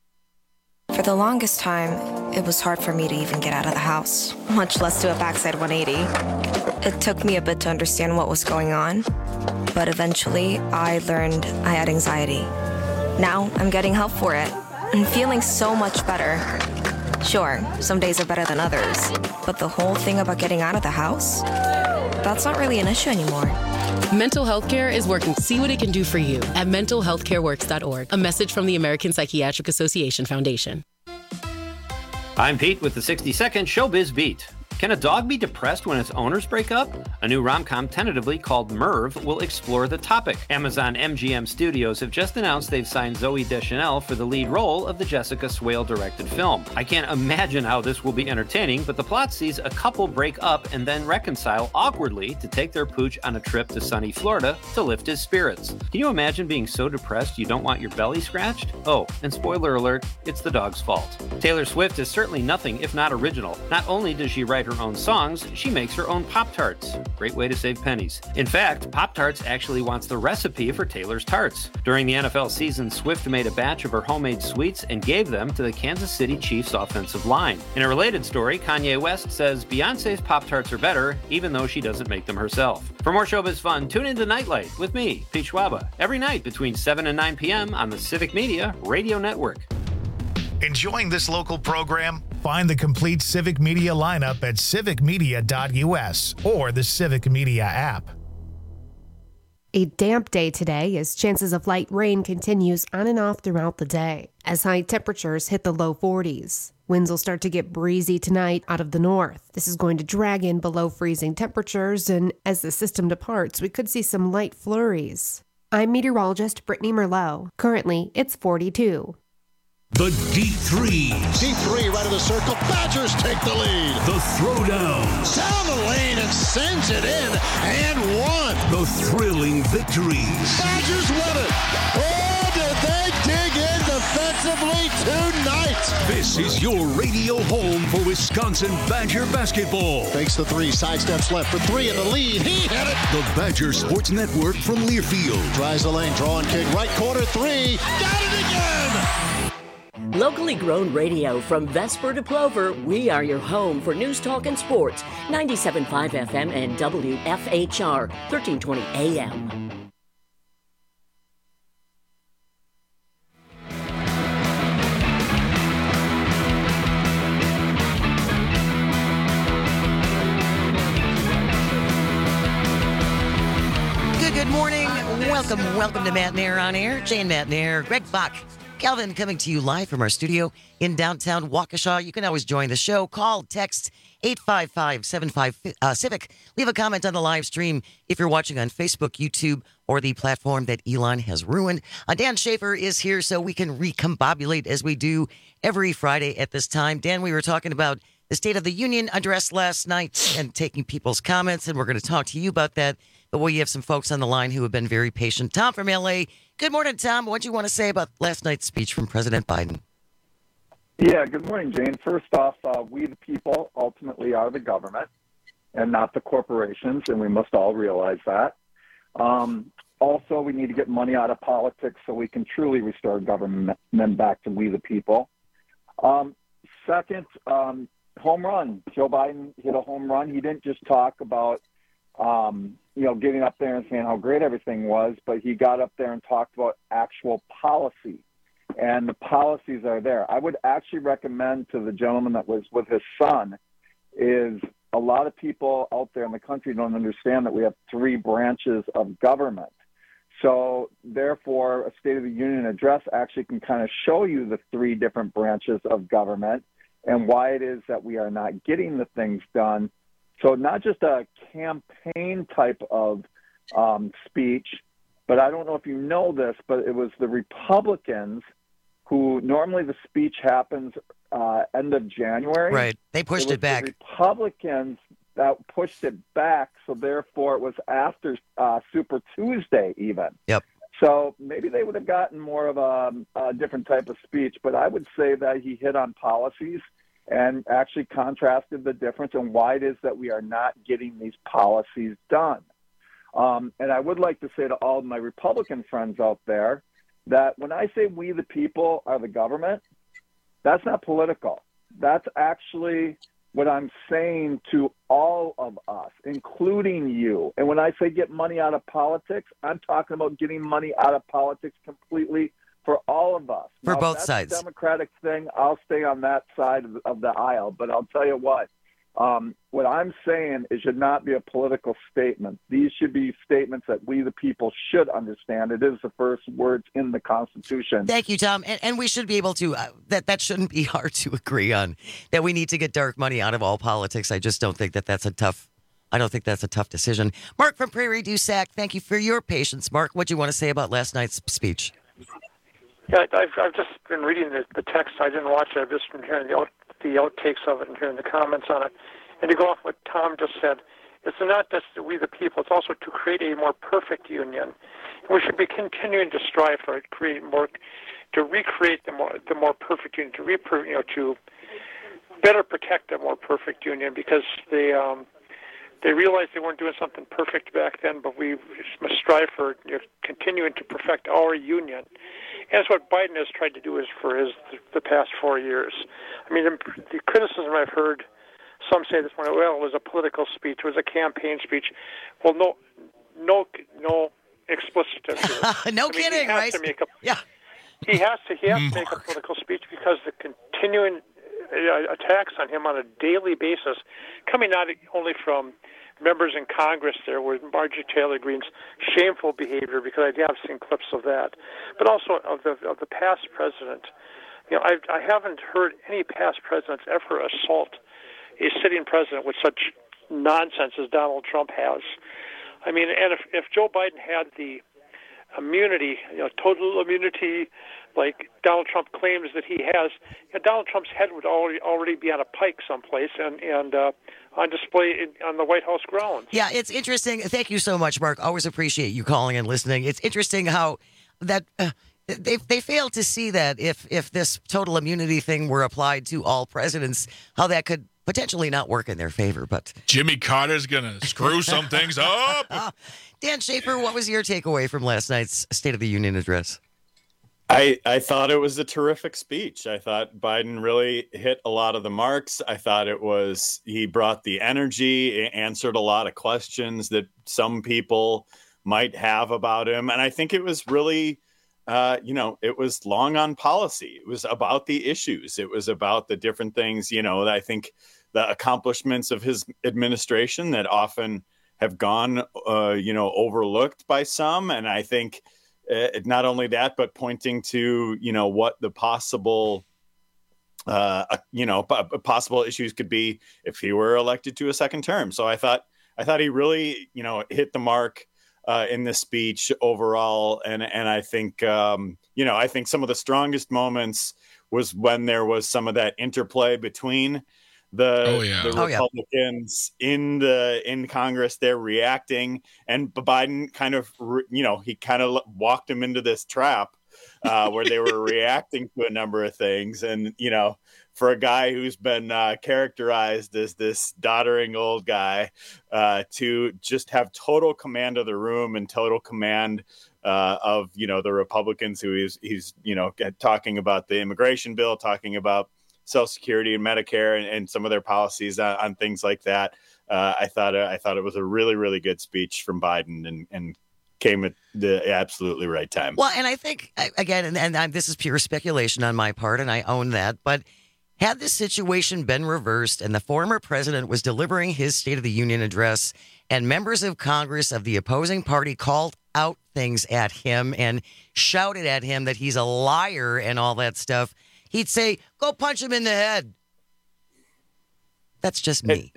For the longest time, it was hard for me to even get out of the house, much less do a backside one eighty. It took me a bit to understand what was going on, but eventually I learned I had anxiety. Now I'm getting help for it and feeling so much better. Sure, some days are better than others, but the whole thing about getting out of the house, that's not really an issue anymore. Mental health care is working. See what it can do for you at mental health care works dot org. A message from the American Psychiatric Association Foundation. I'm Pete with the sixty second Showbiz Beat. Can a dog be depressed when its owners break up? A new rom-com tentatively called Merv will explore the topic. Amazon M G M Studios have just announced they've signed Zooey Deschanel for the lead role of the Jessica Swale-directed film. I can't imagine how this will be entertaining, but the plot sees a couple break up and then reconcile awkwardly to take their pooch on a trip to sunny Florida to lift his spirits. Can you imagine being so depressed you don't want your belly scratched? Oh, and spoiler alert, it's the dog's fault. Taylor Swift is certainly nothing if not original. Not only does she write her own songs, she makes her own Pop-Tarts. Great way to save pennies. In fact, Pop-Tarts actually wants the recipe for Taylor's tarts. During the N F L season, Swift made a batch of her homemade sweets and gave them to the Kansas City Chiefs offensive line. In a related story, Kanye West says Beyonce's Pop-Tarts are better, even though she doesn't make them herself. For more showbiz fun, tune into Nightlight with me, Pete Schwaba, every night between seven and nine p.m. on the Civic Media Radio Network. Enjoying this local program? Find the complete Civic Media lineup at civic media dot u s or the Civic Media app. A damp day today as chances of light rain continues on and off throughout the day as high temperatures hit the low forties. Winds will start to get breezy tonight out of the north. This is going to drag in below freezing temperatures, and as the system departs, we could see some light flurries. I'm meteorologist Brittany Merlot. Currently, it's forty-two. The Deep Three. Deep three right of the circle. Badgers take the lead. The Throwdown. Down the lane and sends it in and one. The thrilling victories. Badgers win it. Oh, did they dig in defensively tonight? This is your radio home for Wisconsin Badger basketball. Fakes the three, sidesteps left for three in the lead. He hit it. The Badger Sports Network from Learfield. Tries the lane, drawing kick, right corner three. Got it again. Locally grown radio from Vesper to Plover, we are your home for news, talk, and sports. ninety-seven point five F M and W F H R, thirteen twenty A M. Good, good morning. Welcome, welcome to Matt Nair on Air. Jane Matt Nair, Greg Bach Calvin coming to you live from our studio in downtown Waukesha. You can always join the show. Call, text eight five five, seven five uh, Civic. Leave a comment on the live stream if you're watching on Facebook, YouTube, or the platform that Elon has ruined. Uh, Dan Schaefer is here so we can recombobulate as we do every Friday at this time. Dan, we were talking about the State of the Union address last night and taking people's comments, and we're going to talk to you about that. But we have some folks on the line who have been very patient. Tom from L A. Good morning, Tom. What do you want to say about last night's speech from President Biden? Yeah, good morning, Jane. First off, uh, we the people ultimately are the government and not the corporations, and we must all realize that. Um, also, we need to get money out of politics so we can truly restore government back to we the people. Um, second, um, home run. Joe Biden hit a home run. He didn't just talk about Um, you know, getting up there and saying how great everything was, but he got up there and talked about actual policy, and the policies are there. I would actually recommend to the gentleman that was with his son is a lot of people out there in the country don't understand that we have three branches of government. So therefore, a State of the Union address actually can kind of show you the three different branches of government and why it is that we are not getting the things done. So not just a campaign type of um, speech, but I don't know if you know this, but it was the Republicans who normally the speech happens uh, end of January. Right. They pushed it, it back. The Republicans that pushed it back, so therefore it was after uh, Super Tuesday even. Yep. So maybe they would have gotten more of a, a different type of speech, but I would say that he hit on policies and actually contrasted the difference and why it is that we are not getting these policies done. Um, and I would like to say to all of my Republican friends out there that when I say we the people are the government, that's not political. That's actually what I'm saying to all of us, including you. And when I say get money out of politics, I'm talking about getting money out of politics completely for all of us. For now, both if that's sides. A Democratic thing, I'll stay on that side of the, of the aisle. But I'll tell you what, um, what I'm saying it should not be a political statement. These should be statements that we, the people, should understand. It is the first words in the Constitution. Thank you, Tom. And, and we should be able to, uh, that, that shouldn't be hard to agree on, that we need to get dark money out of all politics. I just don't think that that's a tough, I don't think that's a tough decision. Mark from Prairie du Sac, thank you for your patience. Mark, what do you want to say about last night's speech? Yeah, I've, I've just been reading the, the text. I didn't watch it. I've just been hearing the, out, the outtakes of it and hearing the comments on it. And to go off what Tom just said, it's not just we the people, it's also to create a more perfect union. We should be continuing to strive for it, create more, to recreate the more the more perfect union, to re, you know, to better protect a more perfect union, because they um, they realized they weren't doing something perfect back then, but we must strive for, you know, continuing to perfect our union. And that's what Biden has tried to do is for his the past four years. I mean, the, the criticism I've heard, some say this morning, well, it was a political speech, it was a campaign speech. Well, no, no, no explicitive here. no I mean, kidding, he has right? To make a, yeah. He has to. He has to make a political speech because the continuing uh, attacks on him on a daily basis, coming not only from members in Congress there with Marjorie Taylor Greene's shameful behavior, because I have seen clips of that, but also of the of the past president. You know, I I haven't heard any past presidents ever assault a sitting president with such nonsense as Donald Trump has. I mean, and if if Joe Biden had the immunity, you know, total immunity, like Donald Trump claims that he has, you know, Donald Trump's head would already already be on a pike someplace and and uh, on display in, on the White House grounds. Yeah, it's interesting. Thank you so much, Mark. Always appreciate you calling and listening. It's interesting how that uh, they they fail to see that if if this total immunity thing were applied to all presidents, how that could potentially not work in their favor. But Jimmy Carter's gonna screw some things up. Dan Schaefer, what was your takeaway from last night's State of the Union address? I, I thought it was a terrific speech. I thought Biden really hit a lot of the marks. I thought it was, he brought the energy, answered a lot of questions that some people might have about him. And I think it was really, uh, you know, it was long on policy. It was about the issues. It was about the different things, you know, I think the accomplishments of his administration that often have gone, uh, you know, overlooked by some. And I think uh, not only that, but pointing to, you know, what the possible, uh, you know, p- possible issues could be if he were elected to a second term. So I thought, I thought he really, you know, hit the mark uh, in this speech overall. And, and I think, um, you know, I think some of the strongest moments was when there was some of that interplay between the, oh, yeah. the Republicans oh, yeah. in the in Congress. They're reacting, and Biden kind of, you know, he kind of walked him into this trap uh, where they were reacting to a number of things. And, you know, for a guy who's been uh, characterized as this doddering old guy, uh, to just have total command of the room and total command uh, of, you know, the Republicans who he's, he's, you know, talking about the immigration bill, talking about Social Security and Medicare and, and some of their policies on, on things like that. Uh, I thought I thought it was a really, really good speech from Biden, and, and came at the absolutely right time. Well, and I think, again, and, and I, this is pure speculation on my part, and I own that, but had this situation been reversed and the former president was delivering his State of the Union address and members of Congress of the opposing party called out things at him and shouted at him that he's a liar and all that stuff, he'd say, go punch him in the head. That's just me.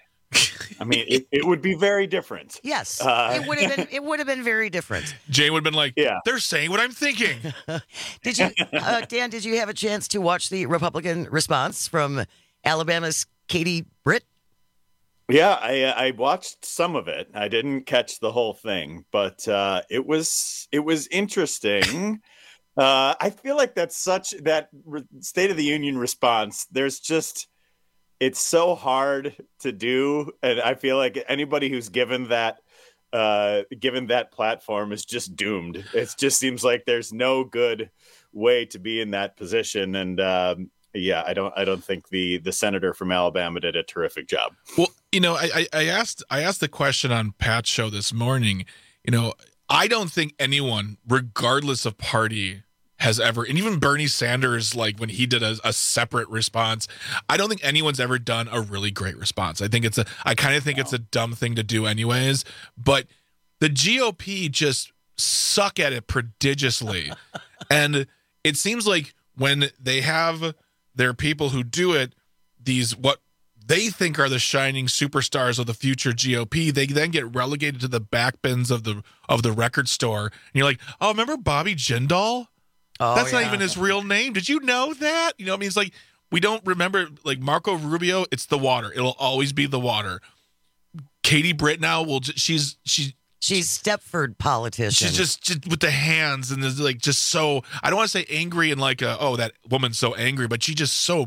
I mean, it, it would be very different. Yes, uh, it would have been. It would have been very different. Jane would have been like, "Yeah, they're saying what I'm thinking." Did you, uh, Dan? Did you have a chance to watch the Republican response from Alabama's Katie Britt? Yeah, I I watched some of it. I didn't catch the whole thing, but uh, it was it was interesting. Uh, I feel like that's such that re- State of the Union response. There's just, it's so hard to do. And I feel like anybody who's given that, uh, given that platform is just doomed. It just seems like there's no good way to be in that position. And, um, yeah, I don't, I don't think the, the senator from Alabama did a terrific job. Well, you know, I, I asked, I asked the question on Pat's show this morning, you know, I don't think anyone, regardless of party, has ever, and even Bernie Sanders, like when he did a, a separate response, I don't think anyone's ever done a really great response. I think it's a, I kind of think no. it's a dumb thing to do anyways, but the G O P just suck at it prodigiously. And it seems like when they have their people who do it, these, what they think are the shining superstars of the future G O P, they then get relegated to the back bins of the of the record store. And you're like, oh, remember Bobby Jindal? Oh, That's yeah. not even his real name. Did you know that? You know, I mean, it's like we don't remember, like Marco Rubio. It's the water. It'll always be the water. Katie Britt now will. She's she's she's Stepford politician. She's just, just with the hands and like just so. I don't want to say angry and like a, oh, that woman's so angry, but she just so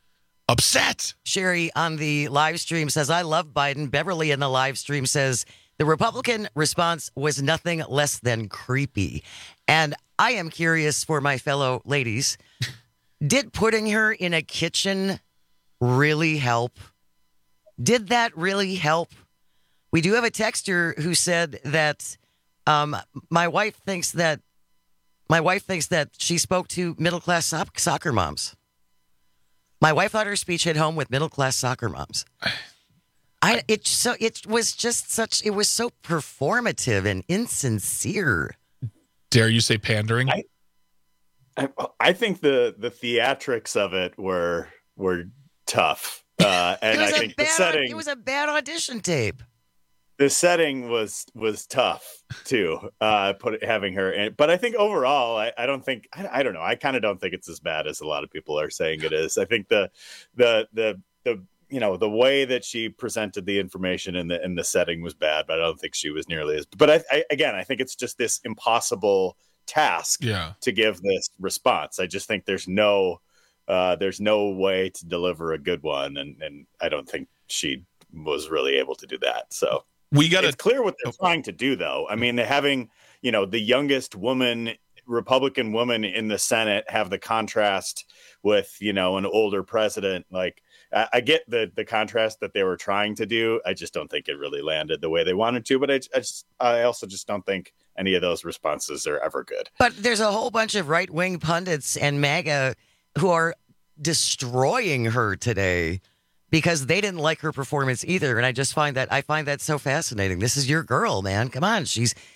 upset. Sherry on the live stream says, I love Biden. Beverly in the live stream says, the Republican response was nothing less than creepy. And I am curious for my fellow ladies, did putting her in a kitchen really help? Did that really help? We do have a texter who said that um, my wife thinks that my wife thinks that she spoke to middle-class so- soccer moms. My wife thought her speech hit home with middle-class soccer moms. I it so it was just such it was so performative and insincere. Dare you say pandering? I, I, I think the the theatrics of it were were tough, uh, and I think bad, the setting it was a bad audition tape. The setting was was tough too. Uh, put it, having her in, but I think overall, I, I don't think I, I don't know. I kind of don't think it's as bad as a lot of people are saying it is. I think the the the the you know, the way that she presented the information in the in the setting was bad, but I don't think she was nearly as. But I, I again, I think it's just this impossible task yeah. to give this response. I just think there's no uh, there's no way to deliver a good one, and and I don't think she was really able to do that. So we got it's clear what they're trying to do, though. I mean, having you know the youngest woman. Republican woman in the Senate have the contrast with, you know, an older president. Like, I, I get the the contrast that they were trying to do. I just don't think it really landed the way they wanted to. But I, I just, I also just don't think any of those responses are ever good. But there's a whole bunch of right wing pundits and MAGA who are destroying her today because they didn't like her performance either. And I just find that I find that so fascinating. This is your girl, man. Come on, she's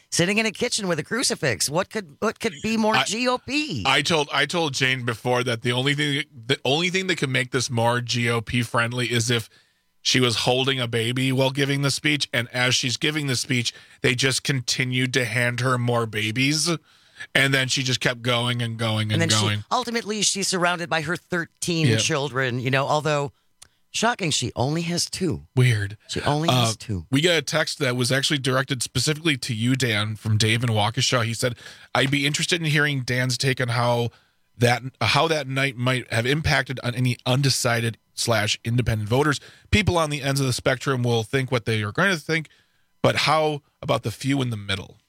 sitting in a kitchen with a crucifix. What could what could be more I, G O P? I told I told Jane before that the only thing the only thing that could make this more G O P friendly is if she was holding a baby while giving the speech, and as she's giving the speech, they just continued to hand her more babies, and then she just kept going and going and, and then going. She, ultimately, she's surrounded by her thirteen Yep. children. You know, although shocking, she only has two. Weird. She only has Uh, two. We got a text that was actually directed specifically to you, Dan, from Dave in Waukesha. He said, "I'd be interested in hearing Dan's take on how that how that night might have impacted on any undecided slash independent voters. People on the ends of the spectrum will think what they are going to think, but how about the few in the middle?"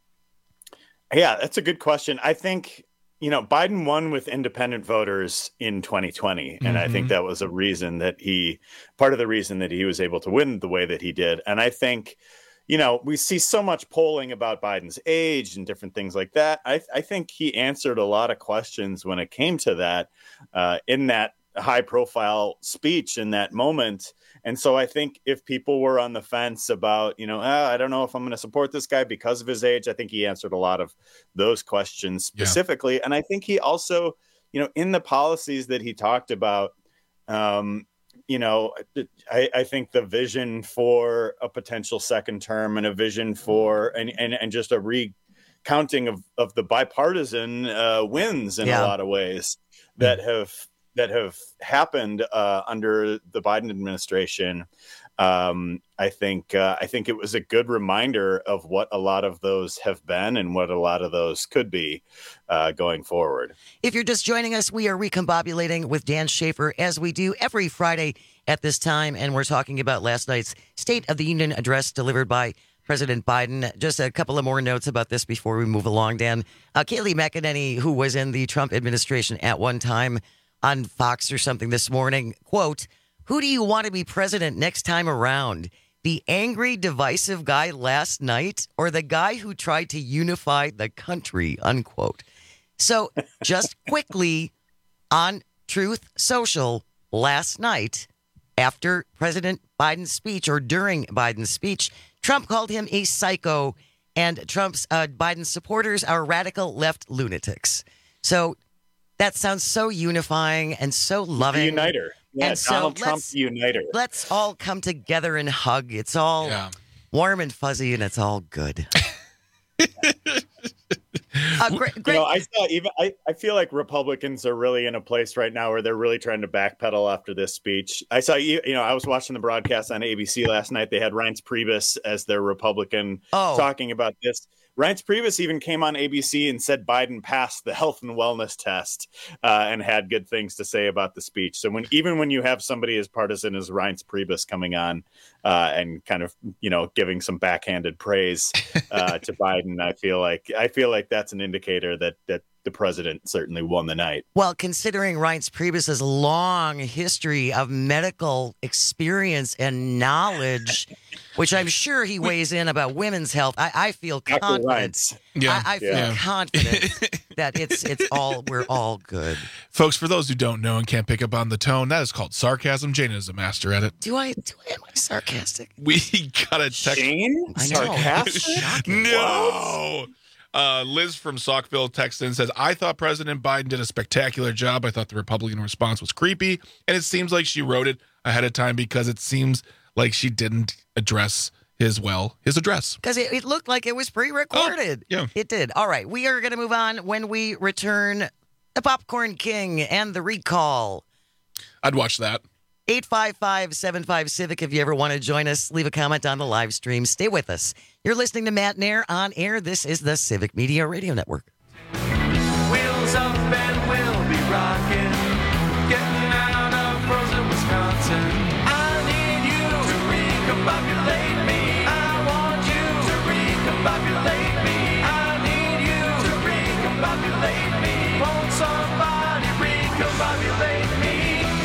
Yeah, that's a good question. I think, you know, Biden won with independent voters in twenty twenty. And I think Mhm. that was a reason that he, part of the reason that he was able to win the way that he did. And I think, you know, we see so much polling about Biden's age and different things like that. I, I think he answered a lot of questions when it came to that uh, in that high profile speech in that moment. And so I think if people were on the fence about, you know, ah, I don't know if I'm going to support this guy because of his age, I think he answered a lot of those questions specifically. Yeah. And I think he also, you know, in the policies that he talked about, um, you know, I, I think the vision for a potential second term and a vision for and and, and just a recounting of, of the bipartisan uh, wins in Yeah. a lot of ways that have that have happened uh, under the Biden administration. Um, I think uh, I think it was a good reminder of what a lot of those have been and what a lot of those could be uh, going forward. If you're just joining us, we are recombobulating with Dan Schaefer as we do every Friday at this time, and we're talking about last night's State of the Union address delivered by President Biden. Just a couple of more notes about this before we move along, Dan. Uh, Kayleigh McEnany, who was in the Trump administration at one time, on Fox or something this morning, quote, "Who do you want to be president next time around? The angry, divisive guy last night or the guy who tried to unify the country," unquote. So just quickly on Truth Social last night, after President Biden's speech or during Biden's speech, Trump called him a psycho, and Trump's uh, Biden supporters are radical left lunatics. So that sounds so unifying and so loving. The uniter. Yeah, and Donald so Trump, the uniter. Let's all come together and hug. It's all Yeah. warm and fuzzy, and it's all good. uh, great, You great. know, I saw even I, I feel like Republicans are really in a place right now where they're really trying to backpedal after this speech. I saw you you know, I was watching the broadcast on A B C last night. They had Reince Priebus as their Republican Oh. talking about this. Reince Priebus even came on A B C and said Biden passed the health and wellness test uh, and had good things to say about the speech. So when even when you have somebody as partisan as Reince Priebus coming on uh, and kind of, you know, giving some backhanded praise uh, to Biden, I feel like I feel like that's an indicator that that the president certainly won the night. Well, considering Reince Priebus's long history of medical experience and knowledge, which I'm sure he weighs in about women's health, I, I feel Doctor confident. Reince. Yeah. I, I feel Yeah. confident that it's it's all we're all good. Folks, for those who don't know and can't pick up on the tone, that is called sarcasm. Jane is a master at it. Do I do I am I sarcastic? We got a text. Jane? I know. Sarcastic? No. Uh, Liz from Saukville texted and says, "I thought President Biden did a spectacular job. I thought the Republican response was creepy, and it seems like she wrote it ahead of time because it seems like she didn't address his well his address." Because it, it looked like it was pre-recorded. Oh, yeah. It did. All right. We are going to move on when we return. The Popcorn King and the Recall. I'd watch that. eight five five, seven five, Civic. If you ever want to join us, leave a comment on the live stream. Stay with us. You're listening to Matt Nair on air. This is the Civic Media Radio Network. Wheels up and we'll be rocking, getting out of frozen Wisconsin. I need you to recombobulate me. I want you to recombobulate me. I need you to recombobulate me. Won't somebody recombobulate me?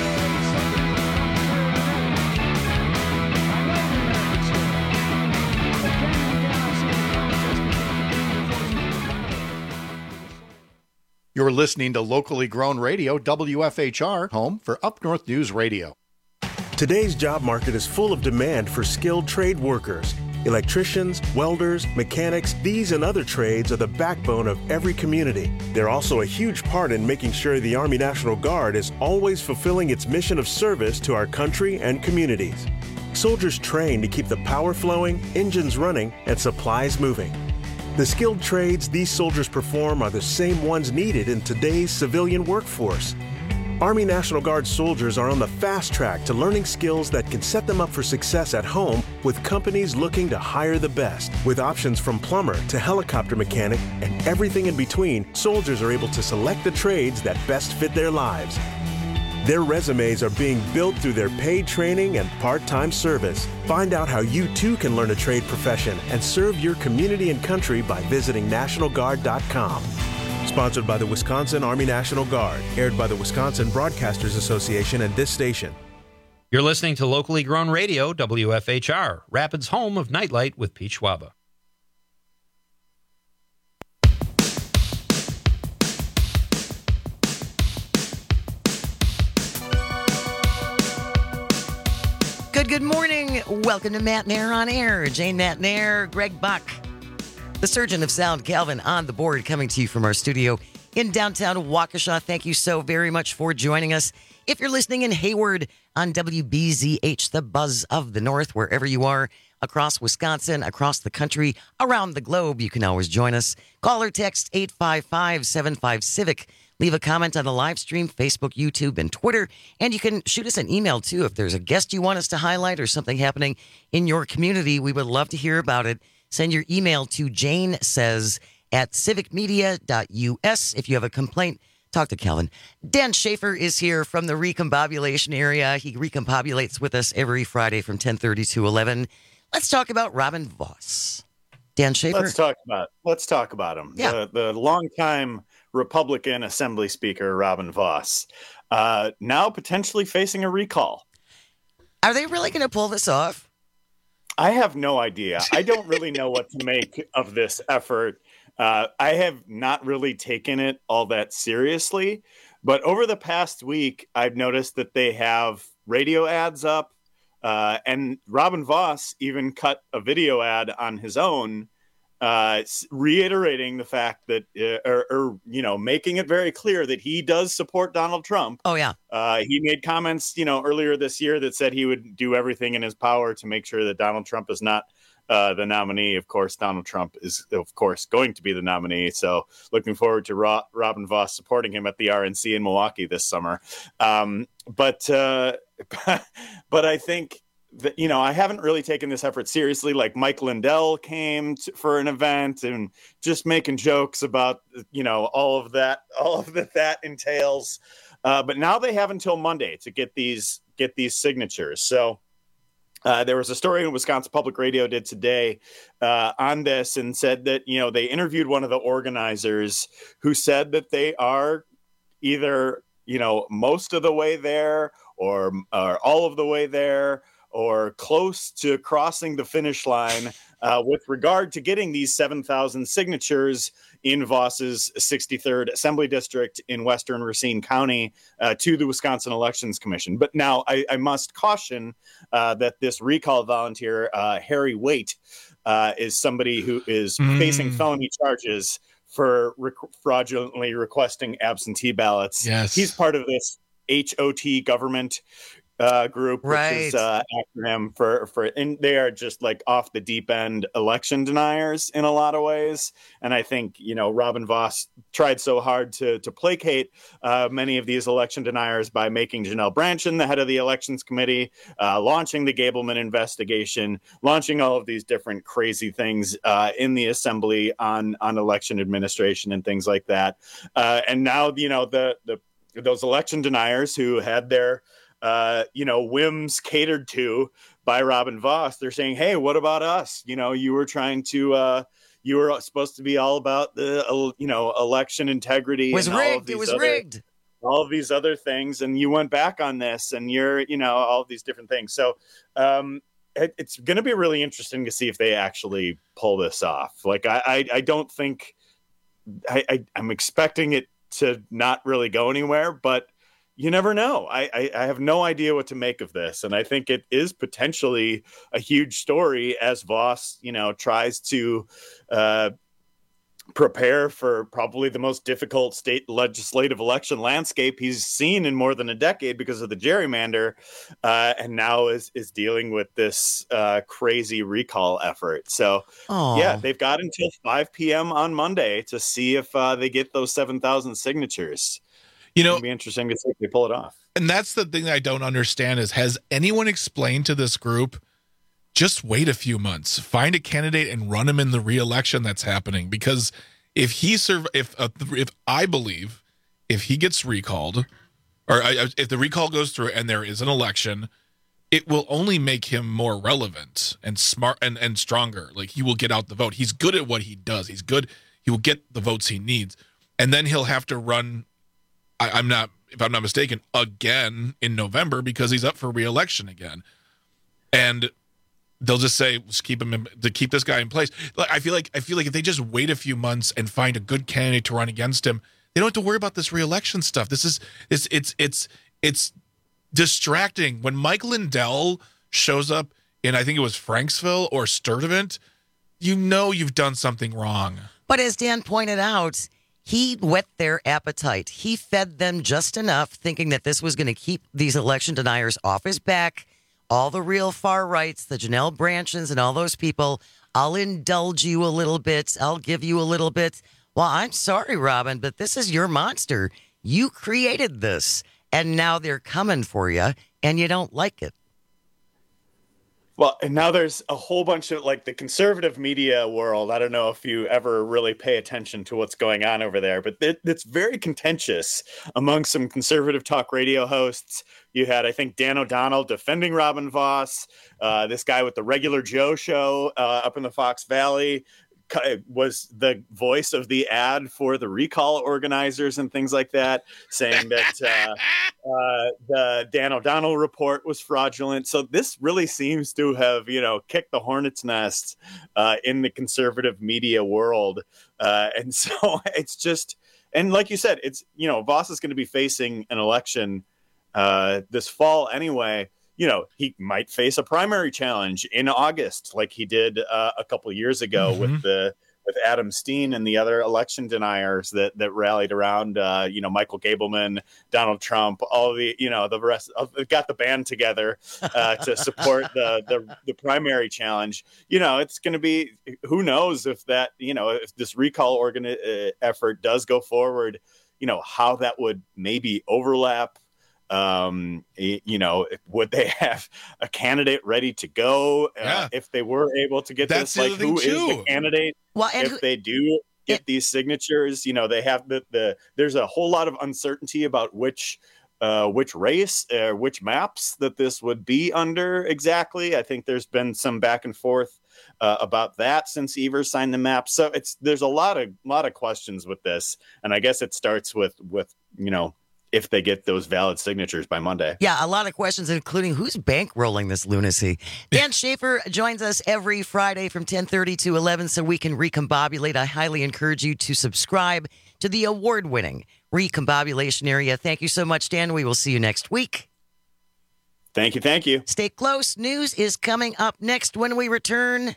You're listening to locally grown radio, W F H R, home for Up North News Radio. Today's job market is full of demand for skilled trade workers. Electricians, welders, mechanics, these and other trades are the backbone of every community. They're also a huge part in making sure the Army National Guard is always fulfilling its mission of service to our country and communities. Soldiers train to keep the power flowing, engines running, and supplies moving. The skilled trades these soldiers perform are the same ones needed in today's civilian workforce. Army National Guard soldiers are on the fast track to learning skills that can set them up for success at home with companies looking to hire the best. With options from plumber to helicopter mechanic and everything in between, soldiers are able to select the trades that best fit their lives. Their resumes are being built through their paid training and part-time service. Find out how you too can learn a trade profession and serve your community and country by visiting National Guard dot com. Sponsored by the Wisconsin Army National Guard. Aired by the Wisconsin Broadcasters Association and this station. You're listening to Locally Grown Radio, W F H R, Rapids' home of Nightlight with Pete Schwaba. Good, good morning. Welcome to Matt Nair on Air. Jane Matt Nair, Greg Buck, the surgeon of sound, Calvin, on the board, coming to you from our studio in downtown Waukesha. Thank you so very much for joining us. If you're listening in Hayward on W B Z H, the buzz of the North, wherever you are, across Wisconsin, across the country, around the globe, you can always join us. Call or text eight five five, seven five, civic. Leave a comment on the live stream, Facebook, YouTube, and Twitter. And you can shoot us an email, too, if there's a guest you want us to highlight or something happening in your community. We would love to hear about it. Send your email to Jane Says at civic media dot U S. If you have a complaint, talk to Calvin. Dan Schaefer is here from the recombobulation area. He recombobulates with us every Friday from ten thirty to eleven. Let's talk about Robin Vos. Dan Schaefer? Let's talk about let's talk about him. Yeah. The, the longtime Republican Assembly Speaker, Robin Vos, uh, now potentially facing a recall. Are they really going to pull this off? I have no idea. I don't really know what to make of this effort. Uh, I have not really taken it all that seriously, but over the past week, I've noticed that they have radio ads up, uh, and Robin Vos even cut a video ad on his own, uh, reiterating the fact that, uh, or, or, you know, making it very clear that he does support Donald Trump. Oh, yeah. Uh, he made comments, you know, earlier this year that said he would do everything in his power to make sure that Donald Trump is not uh, the nominee. Of course, Donald Trump is, of course, going to be the nominee. So looking forward to Ro- Robin Vos supporting him at the R N C in Milwaukee this summer. Um, but, uh, but I think that, you know, I haven't really taken this effort seriously. Like Mike Lindell came to, for an event and just making jokes about, you know, all of that, all of that that entails. Uh, but now they have until Monday to get these get these signatures. So uh, there was a story in Wisconsin Public Radio did today uh, on this and said that, you know, they interviewed one of the organizers who said that they are either, you know, most of the way there or, or all of the way there, or close to crossing the finish line uh, with regard to getting these seven thousand signatures in Vos's sixty-third Assembly District in Western Racine County uh, to the Wisconsin Elections Commission. But now I, I must caution uh, that this recall volunteer, uh, Harry Waite, uh, is somebody who is mm. facing felony charges for rec- fraudulently requesting absentee ballots. Yes. He's part of this H O T government uh, group, right. which is uh, acronym for, for, and they are just like off the deep end election deniers in a lot of ways. And I think, you know, Robin Vos tried so hard to, to placate uh, many of these election deniers by making Janelle Brandtjen the head of the elections committee, uh, launching the Gableman investigation, launching all of these different crazy things uh, in the assembly on, on election administration and things like that. Uh, and now, you know, the, the, those election deniers who had their, Uh, you know, whims catered to by Robin Vos, they're saying, hey, what about us? You know, you were trying to, uh, you were supposed to be all about the, uh, you know, election integrity. It was and all rigged. of these It was other, rigged. all of these other things. And you went back on this and you're, you know, all of these different things. So um, it, it's going to be really interesting to see if they actually pull this off. Like, I, I, I don't think I, I, I'm expecting it to not really go anywhere, but you never know. I, I, I have no idea what to make of this. And I think it is potentially a huge story as Vos, you know, tries to uh, prepare for probably the most difficult state legislative election landscape he's seen in more than a decade because of the gerrymander, uh, and now is is dealing with this uh, crazy recall effort. So, Aw. yeah, they've got until five p.m. on Monday to see if uh, they get those seven thousand signatures. You know, it'll be interesting to see if they pull it off. And that's the thing that I don't understand is, has anyone explained to this group, just wait a few months, find a candidate and run him in the re-election that's happening? Because if he serve, if uh, if I believe if he gets recalled, or uh, if the recall goes through and there is an election, it will only make him more relevant and smart and, and stronger. Like, he will get out the vote. He's good at what he does. He's good. He will get the votes he needs. And then he'll have to run, I, I'm not, if I'm not mistaken, again in November because he's up for re-election again. And they'll just say, let's keep him in, to keep this guy in place. Like, I feel like I feel like if they just wait a few months and find a good candidate to run against him, they don't have to worry about this re-election stuff. This is it's it's it's it's distracting. When Mike Lindell shows up in, I think it was Franksville or Sturtevant, you know you've done something wrong. But as Dan pointed out, he whet their appetite. He fed them just enough, thinking that this was going to keep these election deniers off his back. All the real far rights, the Janelle Branchens and all those people, I'll indulge you a little bit. I'll give you a little bit. Well, I'm sorry, Robin, but this is your monster. You created this, and now they're coming for you, and you don't like it. Well, and now there's a whole bunch of, like, the conservative media world. I don't know if you ever really pay attention to what's going on over there, but it, it's very contentious among some conservative talk radio hosts. You had, I think, Dan O'Donnell defending Robin Vos, uh, this guy with the Regular Joe show uh, up in the Fox Valley was the voice of the ad for the recall organizers and things like that, saying that uh, uh, the Dan O'Donnell report was fraudulent. So this really seems to have, you know, kicked the hornet's nest uh, in the conservative media world. Uh, and so it's just, and like you said, it's, you know, Vos is going to be facing an election uh, this fall anyway. You know, he might face a primary challenge in August, like he did uh, a couple of years ago mm-hmm. with the with Adam Steen and the other election deniers that that rallied around, uh, you know, Michael Gableman, Donald Trump, all the, you know, the rest of, got the band together uh, to support the, the the primary challenge. You know, it's going to be, who knows if that, you know, if this recall organ uh, effort does go forward, you know, how that would maybe overlap. Um, you know, would they have a candidate ready to go uh, yeah. if they were able to get That's this? Like, who is too. the candidate? Well, and if who, they do get it, these signatures, you know, they have the, the there's a whole lot of uncertainty about which uh, which race, uh, which maps that this would be under exactly. I think there's been some back and forth uh, about that since Evers signed the map. So it's there's a lot of lot of questions with this, and I guess it starts with with you know. if they get those valid signatures by Monday. Yeah, a lot of questions, including who's bankrolling this lunacy. Dan Schaefer joins us every Friday from ten thirty to eleven so we can recombobulate. I highly encourage you to subscribe to the award-winning Recombobulation Area. Thank you so much, Dan. We will see you next week. Thank you, thank you. Stay close. News is coming up next when we return.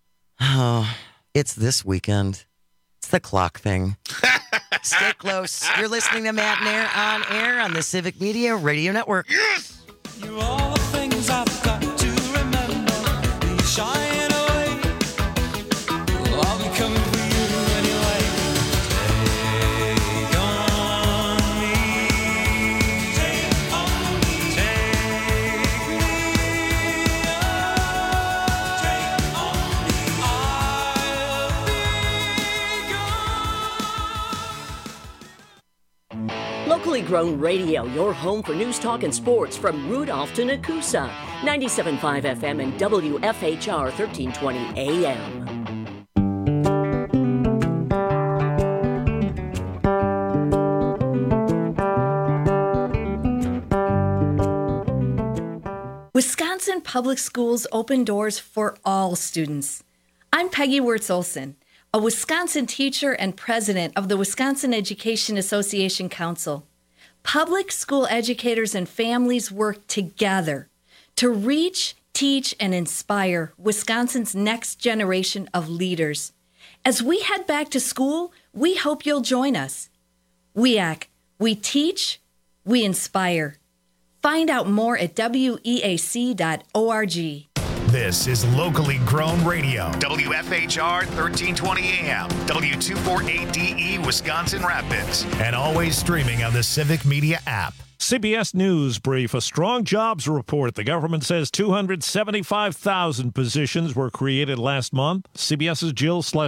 Oh, it's this weekend. It's the clock thing. Stay close. You're listening to Matt and Air on air on the Civic Media Radio Network. Yes! You all the things I've got to remember. Be shying away. I'll be coming for you anyway. Take on me. Take on me. Take me. Take on me. I'll be gone. Locally grown radio, your home for news, talk, and sports from Rudolph to Nakusa. ninety-seven point five F M and W F H R thirteen twenty A M. Wisconsin Public Schools open doors for all students. I'm Peggy Wirtz-Olson, a Wisconsin teacher and president of the Wisconsin Education Association Council. Public school educators and families work together to reach, teach, and inspire Wisconsin's next generation of leaders. As we head back to school, we hope you'll join us. W E A C, we teach, we inspire. Find out more at W E A C dot org. This is locally grown radio. W F H R thirteen twenty A M, W two forty-eight D E, Wisconsin Rapids. And always streaming on the Civic Media app. C B S News Brief, a strong jobs report. The government says two hundred seventy-five thousand positions were created last month. CBS's Jill Sless